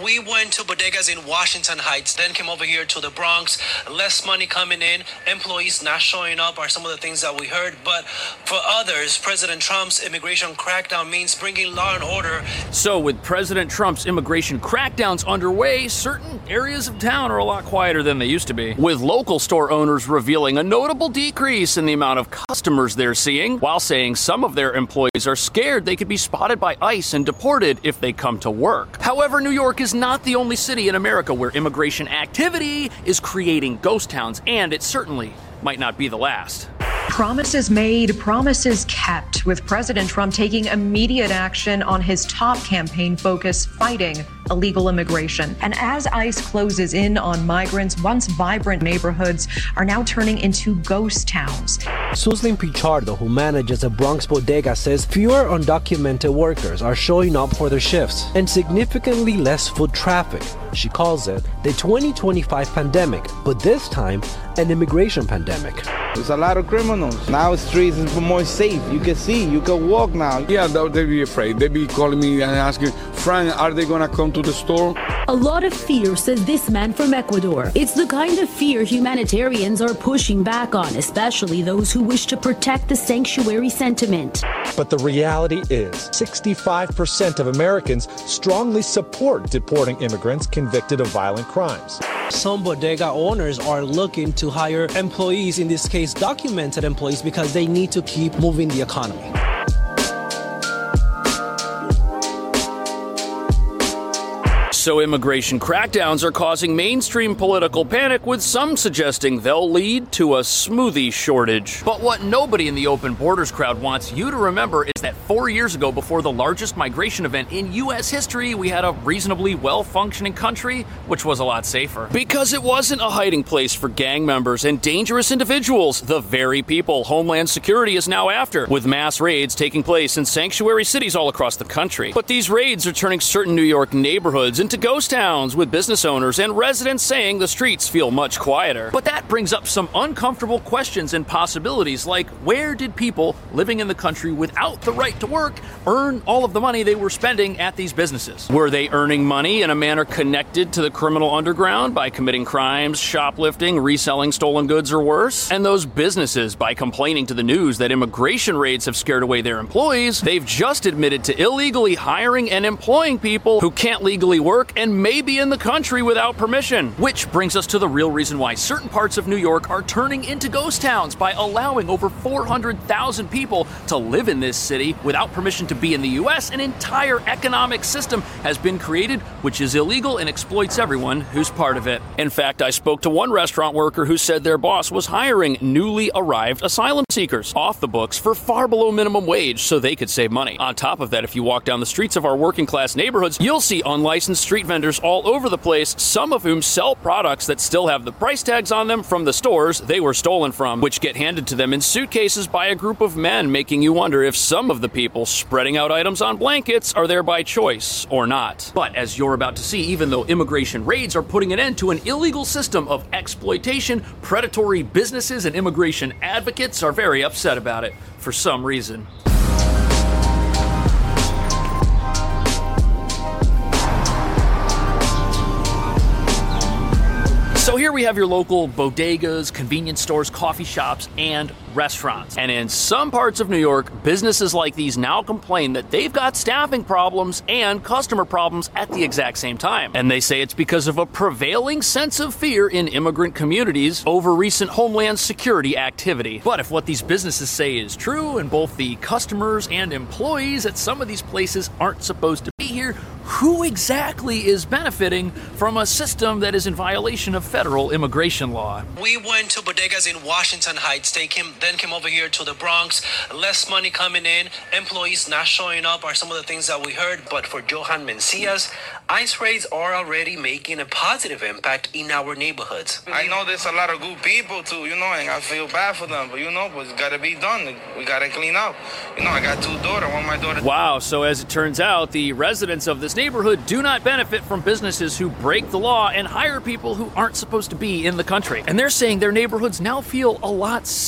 We went to bodegas in Washington Heights, then came over here to the Bronx. Less money coming in, employees not showing up are some of the things that we heard. But for others, President Trump's immigration crackdown means bringing law and order. So with President Trump's immigration crackdowns underway, certain areas of town are a lot quieter than they used to be, with local store owners revealing a notable decrease in the amount of customers they're seeing, while saying some of their employees are scared they could be spotted by ICE and deported if they come to work. However, New York is not the only city in America where immigration activity is creating ghost towns, and it certainly might not be the last. Promises made, promises kept, with President Trump taking immediate action on his top campaign focus, fighting illegal immigration. And as ICE closes in on migrants, once vibrant neighborhoods are now turning into ghost towns. Suslin Pichardo, who manages a Bronx bodega, says fewer undocumented workers are showing up for their shifts and significantly less foot traffic. She calls it the 2025 pandemic, but this time an immigration pandemic. There's a lot of criminals. Now streets is more safe. You can see, you can walk now. Yeah, they be afraid. They be calling me and asking, Frank, are they gonna come to the store? A lot of fear, says this man from Ecuador. It's the kind of fear humanitarians are pushing back on, especially those who wish to protect the sanctuary sentiment. But the reality is 65% of Americans strongly support deporting immigrants convicted of violent crimes. Some bodega owners are looking to hire employees, in this case documented employees, because they need to keep moving the economy. So immigration crackdowns are causing mainstream political panic, with some suggesting they'll lead to a smoothie shortage. But what nobody in the open borders crowd wants you to remember is that 4 years ago, before the largest migration event in U.S. history, we had a reasonably well-functioning country, which was a lot safer. Because it wasn't a hiding place for gang members and dangerous individuals, the very people Homeland Security is now after, with mass raids taking place in sanctuary cities all across the country. But these raids are turning certain New York neighborhoods into ghost towns, with business owners and residents saying the streets feel much quieter. But that brings up some uncomfortable questions and possibilities, like where did people living in the country without the right to work earn all of the money they were spending at these businesses? Were they earning money in a manner connected to the criminal underground by committing crimes, shoplifting, reselling stolen goods, or worse? And those businesses, by complaining to the news that immigration raids have scared away their employees, they've just admitted to illegally hiring and employing people who can't legally work and may be in the country without permission. Which brings us to the real reason why certain parts of New York are turning into ghost towns, by allowing over 400,000 people to live in this city without permission to be in the U.S. An entire economic system has been created which is illegal and exploits everyone who's part of it. In fact, I spoke to one restaurant worker who said their boss was hiring newly arrived asylum seekers off the books for far below minimum wage so they could save money. On top of that, if you walk down the streets of our working class neighborhoods, you'll see unlicensed street vendors all over the place, some of whom sell products that still have the price tags on them from the stores they were stolen from, which get handed to them in suitcases by a group of men, making you wonder if some of the people spreading out items on blankets are there by choice or not. But as you're about to see, even though immigration raids are putting an end to an illegal system of exploitation, predatory businesses and immigration advocates are very upset about it for some reason. So here we have your local bodegas, convenience stores, coffee shops, and restaurants. And in some parts of New York, businesses like these now complain that they've got staffing problems and customer problems at the exact same time. And they say it's because of a prevailing sense of fear in immigrant communities over recent Homeland Security activity. But if what these businesses say is true, and both the customers and employees at some of these places aren't supposed to be here, who exactly is benefiting from a system that is in violation of federal immigration law? We went to bodegas in Washington Heights, then came over here to the Bronx. Less money coming in, employees not showing up are some of the things that we heard. But for Johan Mencias, ICE raids are already making a positive impact in our neighborhoods. I know there's a lot of good people too, and I feel bad for them, but but it's gotta be done. We gotta clean up. I got 2 daughters, one of my daughters. Wow, so as it turns out, the residents of this neighborhood do not benefit from businesses who break the law and hire people who aren't supposed to be in the country. And they're saying their neighborhoods now feel a lot safer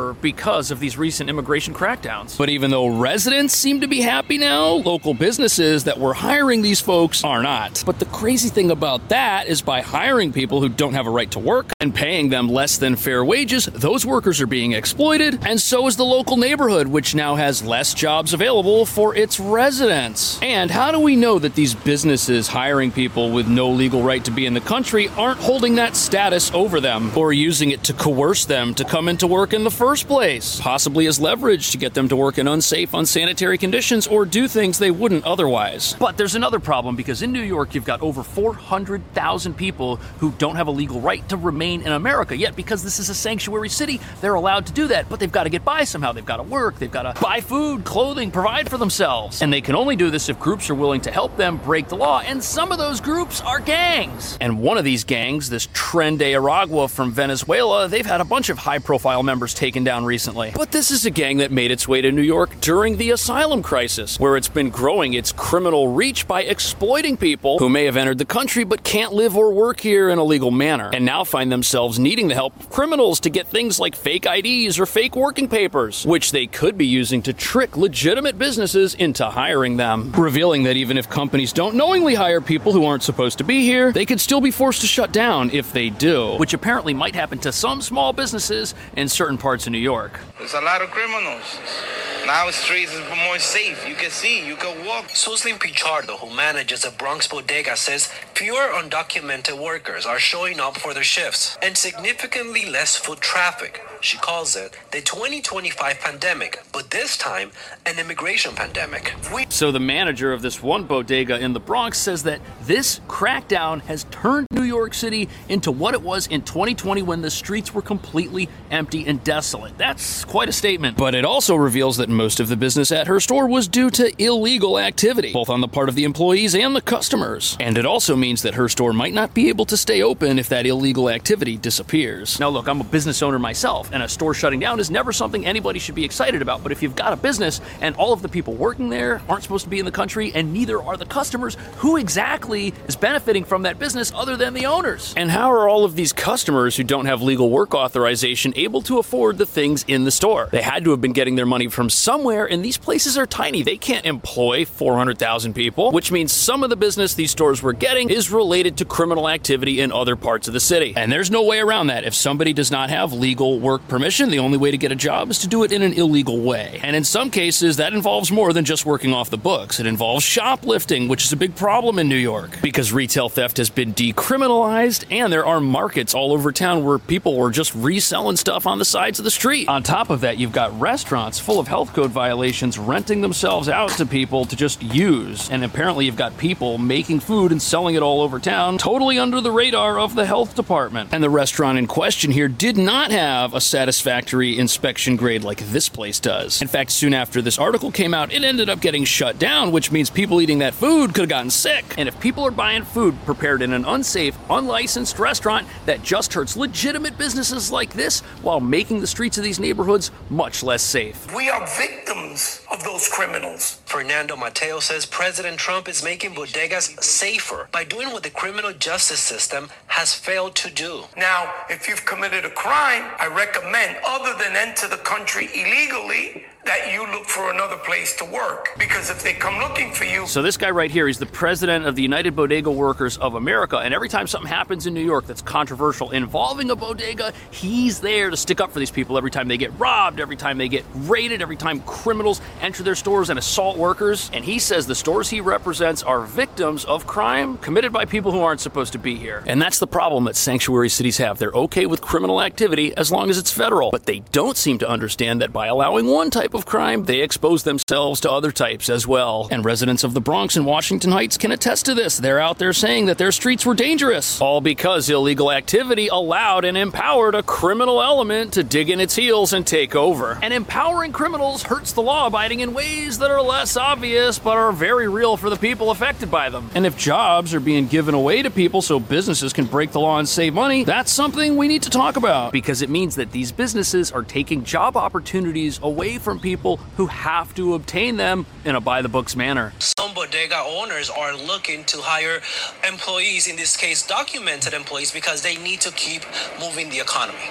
ever because of these recent immigration crackdowns. But even though residents seem to be happy now, local businesses that were hiring these folks are not. But the crazy thing about that is by hiring people who don't have a right to work and paying them less than fair wages, those workers are being exploited, and so is the local neighborhood, which now has less jobs available for its residents. And how do we know that these businesses hiring people with no legal right to be in the country aren't holding that status over them or using it to coerce them to come into work in the first place, possibly as leverage to get them to work in unsafe, unsanitary conditions or do things they wouldn't otherwise? But there's another problem, because in New York you've got over 400,000 people who don't have a legal right to remain in America. Yet because this is a sanctuary city, they're allowed to do that, but they've got to get by somehow. They've got to work, they've got to buy food, clothing, provide for themselves. And they can only do this if groups are willing to help them break the law, and some of those groups are gangs. And one of these gangs, this Tren de Aragua from Venezuela, they've had a bunch of high-profile members taken down recently. But this is a gang that made its way to New York during the asylum crisis, where it's been growing its criminal reach by exploiting people who may have entered the country but can't live or work here in a legal manner, and now find themselves needing the help of criminals to get things like fake IDs or fake working papers, which they could be using to trick legitimate businesses into hiring them, revealing that even if companies don't knowingly hire people who aren't supposed to be here, they could still be forced to shut down if they do, which apparently might happen to some small businesses in certain parts of New York. There's a lot of criminals. Now the streets is more safe. You can see, you can walk. Suslin Pichardo, who manages a Bronx bodega, says fewer undocumented workers are showing up for their shifts and significantly less foot traffic. She calls it the 2025 pandemic, but this time an immigration pandemic. So the manager of this one bodega in the Bronx says that this crackdown has turned New York City into what it was in 2020 when the streets were completely empty and desolate. That's quite a statement. But it also reveals that most of the business at her store was due to illegal activity, both on the part of the employees and the customers. And it also means that her store might not be able to stay open if that illegal activity disappears. Now look, I'm a business owner myself, and a store shutting down is never something anybody should be excited about. But if you've got a business and all of the people working there aren't supposed to be in the country and neither are the customers, who exactly is benefiting from that business other than the owners? And how are all of these customers who don't have legal work authorization able to afford the things in the store? They had to have been getting their money from somewhere, and these places are tiny. They can't employ 400,000 people, which means some of the business these stores were getting is related to criminal activity in other parts of the city. And there's no way around that. If somebody does not have legal work permission, the only way to get a job is to do it in an illegal way. And in some cases, that involves more than just working off the books. It involves shoplifting, which is a big problem in New York because retail theft has been decriminalized, and there are markets all over town where people were just reselling stuff on the sides of the street. On top of that, you've got restaurants full of health code violations renting themselves out to people to just use. And apparently you've got people making food and selling it all over town, totally under the radar of the health department. And the restaurant in question here did not have a satisfactory inspection grade like this place does. In fact, soon after this article came out, it ended up getting shut down, which means people eating that food could have gotten sick. And if people are buying food prepared in an unsafe, unlicensed restaurant, that just hurts legitimate businesses like this while making the streets of these neighborhoods much less safe. We are victims of those criminals. Fernando Mateo says President Trump is making bodegas safer by doing what the criminal justice system has failed to do. Now, if you've committed a crime, I recommend, other than enter the country illegally, that you look for another place to work. Because if they come looking for you... So this guy right here, he's the president of the United Bodega Workers of America, and every time something happens in New York that's controversial involving a bodega, he's there to stick up for these people. Every time they get robbed, every time they get raided, every time criminals enter their stores and assault workers. And he says the stores he represents are victims of crime committed by people who aren't supposed to be here. And that's the problem that sanctuary cities have. They're okay with criminal activity as long as it's federal, but they don't seem to understand that by allowing one type of crime, they expose themselves to other types as well. And residents of the Bronx and Washington Heights can attest to this. They're out there saying that their streets were dangerous, all because illegal activity allowed and empowered a criminal element to dig in its heels and take over. And empowering criminals hurts the law-abiding in ways that are less obvious but are very real for the people affected by them. And if jobs are being given away to people so businesses can break the law and save money, that's something we need to talk about, because it means that these businesses are taking job opportunities away from people who have to obtain them in a by-the-books manner. Some bodega owners are looking to hire employees, in this case documented employees, because they need to keep moving the economy.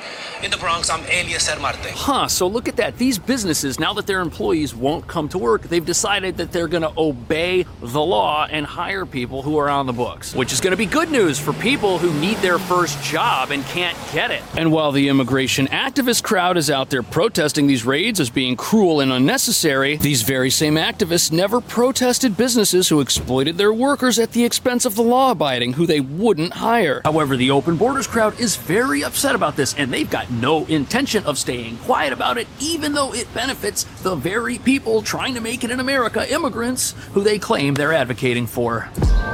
In the Bronx, I'm Eliezer Marte. Huh, so look at that. These businesses, now that their employees won't come to work, they've decided that they're going to obey the law and hire people who are on the books, which is going to be good news for people who need their first job and can't get it. And while the immigration activist crowd is out there protesting these raids as being cruel and unnecessary, these very same activists never protested businesses who exploited their workers at the expense of the law-abiding who they wouldn't hire. However, the Open Borders crowd is very upset about this, and they've got no intention of staying quiet about it, even though it benefits the very people trying to make it in America, immigrants, who they claim they're advocating for.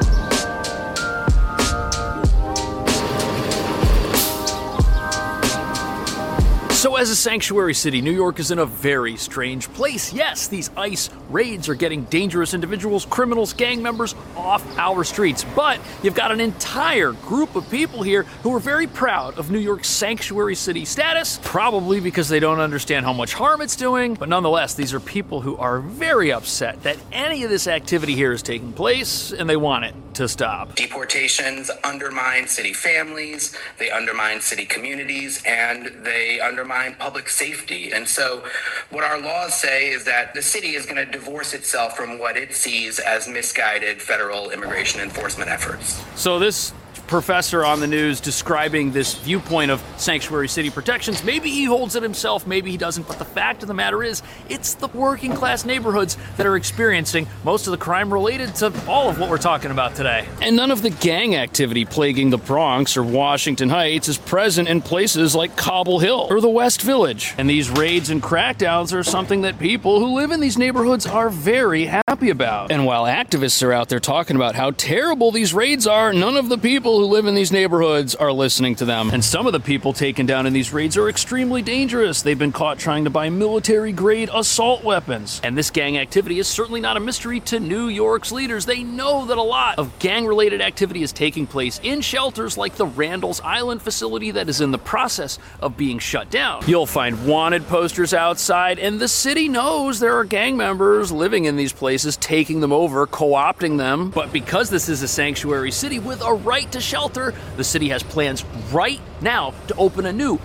So as a sanctuary city, New York is in a very strange place. Yes, these ICE raids are getting dangerous individuals, criminals, gang members off our streets. But you've got an entire group of people here who are very proud of New York's sanctuary city status, probably because they don't understand how much harm it's doing. But nonetheless, these are people who are very upset that any of this activity here is taking place, and they want it to stop. Deportations undermine city families, they undermine city communities, and they undermine public safety. And so what our laws say is that the city is going to divorce itself from what it sees as misguided federal immigration enforcement efforts. So this professor on the news describing this viewpoint of sanctuary city protections, maybe he holds it himself, maybe he doesn't, but the fact of the matter is, it's the working class neighborhoods that are experiencing most of the crime related to all of what we're talking about today. And none of the gang activity plaguing the Bronx or Washington Heights is present in places like Cobble Hill or the West Village. And these raids and crackdowns are something that people who live in these neighborhoods are very happy about. And while activists are out there talking about how terrible these raids are, none of the people who live in these neighborhoods are listening to them. And some of the people taken down in these raids are extremely dangerous. They've been caught trying to buy military-grade assault weapons. And this gang activity is certainly not a mystery to New York's leaders. They know that a lot of gang-related activity is taking place in shelters like the Randall's Island facility that is in the process of being shut down. You'll find wanted posters outside, and the city knows there are gang members living in these places, taking them over, co-opting them. But because this is a sanctuary city with a right to shelter, the city has plans right now to open a new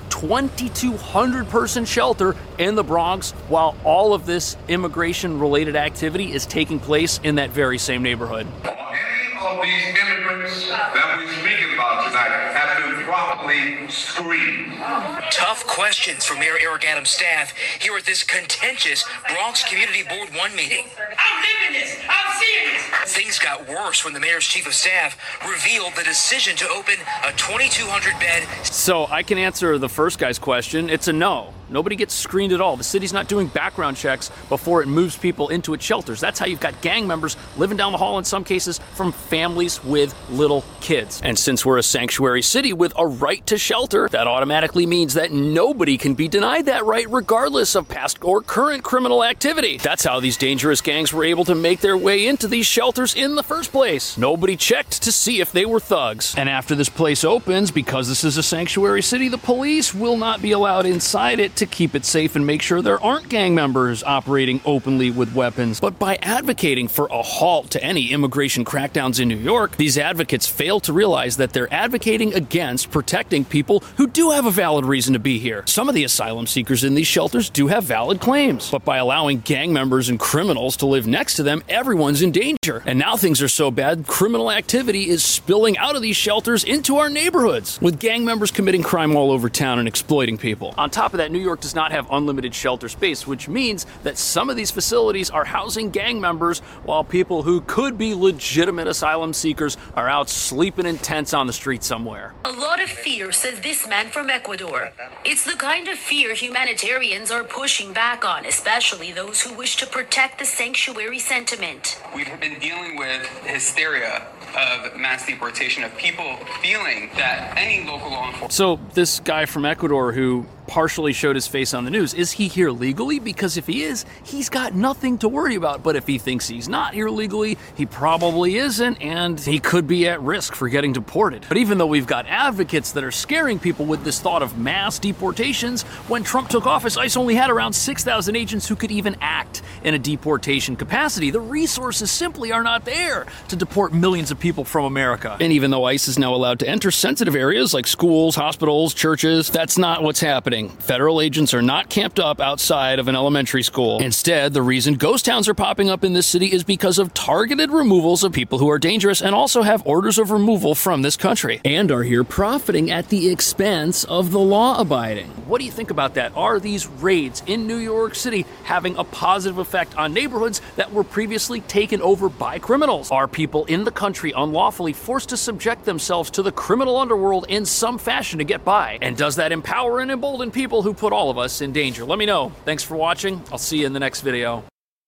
2,200 person shelter in the Bronx while all of this immigration related activity is taking place in that very same neighborhood. Any of these immigrants that we're speaking about tonight have been properly screened. Tough questions from Mayor Eric Adams' staff here at this contentious Bronx Community Board 1 meeting. I'm living this. I'm seeing this. Things got worse when the mayor's chief of staff revealed the decision to open a 2,200 bed. So I can answer the first guy's question. It's a no. Nobody gets screened at all. The city's not doing background checks before it moves people into its shelters. That's how you've got gang members living down the hall in some cases from families with little kids. And since we're a sanctuary city with a right to shelter, that automatically means that nobody can be denied that right regardless of past or current criminal activity. That's how these dangerous gangs were able to make their way into these shelters in the first place. Nobody checked to see if they were thugs. And after this place opens, because this is a sanctuary city, the police will not be allowed inside it to keep it safe and make sure there aren't gang members operating openly with weapons. But by advocating for a halt to any immigration crackdowns in New York, these advocates fail to realize that they're advocating against protecting people who do have a valid reason to be here. Some of the asylum seekers in these shelters do have valid claims, but by allowing gang members and criminals to live next to them, everyone's in danger. And now things are so bad, criminal activity is spilling out of these shelters into our neighborhoods, with gang members committing crime all over town and exploiting people. On top of that, New York does not have unlimited shelter space, which means that some of these facilities are housing gang members while people who could be legitimate asylum seekers are out sleeping in tents on the street somewhere. A lot of fear, says this man from Ecuador. It's the kind of fear humanitarians are pushing back on, especially those who wish to protect the sanctuary sentiment. We've been dealing with hysteria of mass deportation, of people feeling that any local law enforcement... So this guy from Ecuador who partially showed his face on the news, is he here legally? Because if he is, he's got nothing to worry about. But if he thinks he's not here legally, he probably isn't, and he could be at risk for getting deported. But even though we've got advocates that are scaring people with this thought of mass deportations, when Trump took office, ICE only had around 6,000 agents who could even act in a deportation capacity. The resources simply are not there to deport millions of people from America. And even though ICE is now allowed to enter sensitive areas like schools, hospitals, churches, that's not what's happening. kidding. Federal agents are not camped up outside of an elementary school. Instead, the reason ghost towns are popping up in this city is because of targeted removals of people who are dangerous and also have orders of removal from this country and are here profiting at the expense of the law-abiding. What do you think about that? Are these raids in New York City having a positive effect on neighborhoods that were previously taken over by criminals? Are people in the country unlawfully forced to subject themselves to the criminal underworld in some fashion to get by? And does that empower and embolden people who put all of us in danger? Let me know. Thanks for watching. I'll see you in the next video.